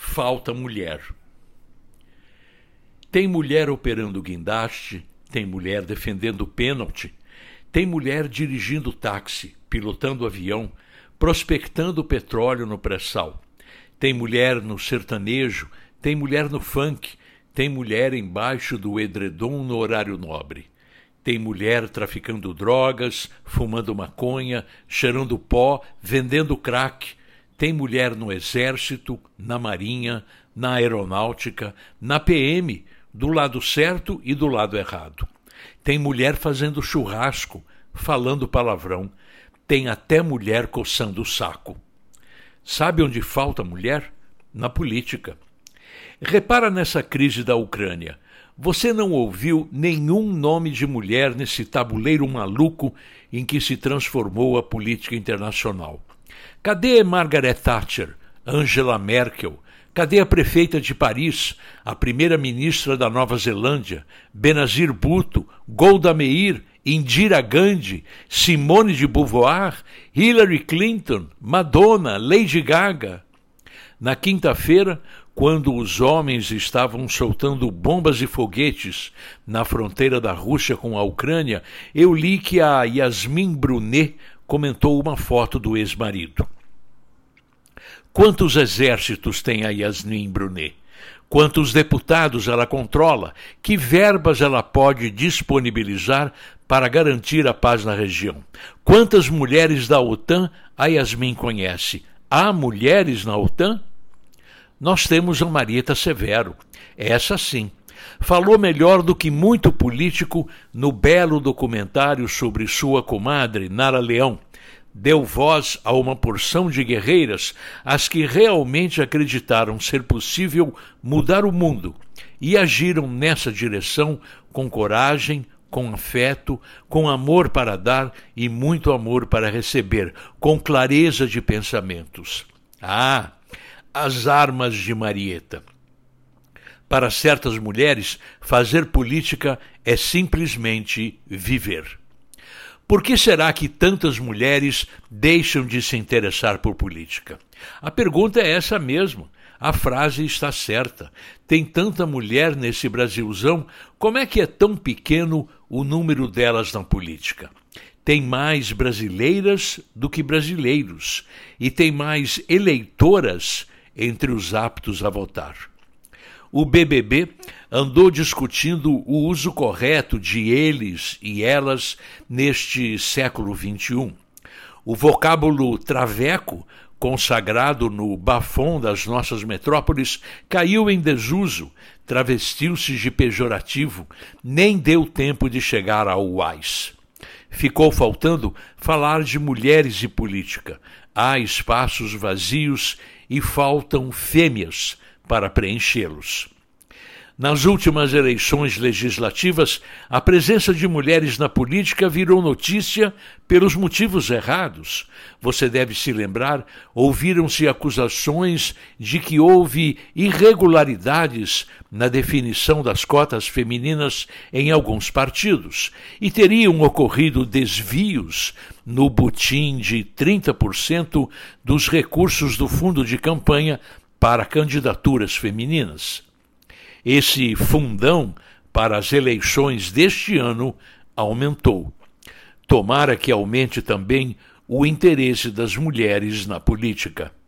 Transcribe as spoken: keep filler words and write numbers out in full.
falta mulher. Tem mulher operando guindaste, tem mulher defendendo pênalti, tem mulher dirigindo táxi, pilotando avião, prospectando petróleo no pré-sal. Tem mulher no sertanejo, tem mulher no funk, tem mulher embaixo do edredom no horário nobre. Tem mulher traficando drogas, fumando maconha, cheirando pó, vendendo crack. Tem mulher no exército, na marinha, na aeronáutica, na P M, do lado certo e do lado errado. Tem mulher fazendo churrasco, falando palavrão. Tem até mulher coçando o saco. Sabe onde falta mulher? Na política. Repara nessa crise da Ucrânia. Você não ouviu nenhum nome de mulher nesse tabuleiro maluco em que se transformou a política internacional. Cadê Margaret Thatcher, Angela Merkel? Cadê a prefeita de Paris, a primeira-ministra da Nova Zelândia, Benazir Bhutto, Golda Meir, Indira Gandhi, Simone de Beauvoir, Hillary Clinton, Madonna, Lady Gaga? Na quinta-feira, quando os homens estavam soltando bombas e foguetes na fronteira da Rússia com a Ucrânia, eu li que a Yasmin Brunet comentou uma foto do ex-marido. Quantos exércitos tem a Yasmin Brunet? Quantos deputados ela controla? Que verbas ela pode disponibilizar para garantir a paz na região? Quantas mulheres da OTAN a Yasmin conhece? Há mulheres na OTAN? Nós temos a Marieta Severo, essa sim. Falou melhor do que muito político no belo documentário sobre sua comadre, Nara Leão. Deu voz a uma porção de guerreiras, as que realmente acreditaram ser possível mudar o mundo e agiram nessa direção com coragem, com afeto, com amor para dar e muito amor para receber, com clareza de pensamentos. Ah, as armas de Marieta. Para certas mulheres, fazer política é simplesmente viver. Por que será que tantas mulheres deixam de se interessar por política? A pergunta é essa mesmo. A frase está certa. Tem tanta mulher nesse Brasilzão, como é que é tão pequeno o número delas na política? Tem mais brasileiras do que brasileiros, e tem mais eleitoras entre os aptos a votar. O B B B andou discutindo o uso correto de eles e elas neste século vinte e um. O vocábulo traveco, consagrado no bafão das nossas metrópoles, caiu em desuso, travestiu-se de pejorativo, nem deu tempo de chegar ao uais. Ficou faltando falar de mulheres e política. Há espaços vazios e faltam fêmeas para preenchê-los. Nas últimas eleições legislativas, a presença de mulheres na política virou notícia pelos motivos errados. Você deve se lembrar, ouviram-se acusações de que houve irregularidades na definição das cotas femininas em alguns partidos e teriam ocorrido desvios no butim de trinta por cento dos recursos do fundo de campanha para candidaturas femininas. Esse fundão para as eleições deste ano aumentou. Tomara que aumente também o interesse das mulheres na política.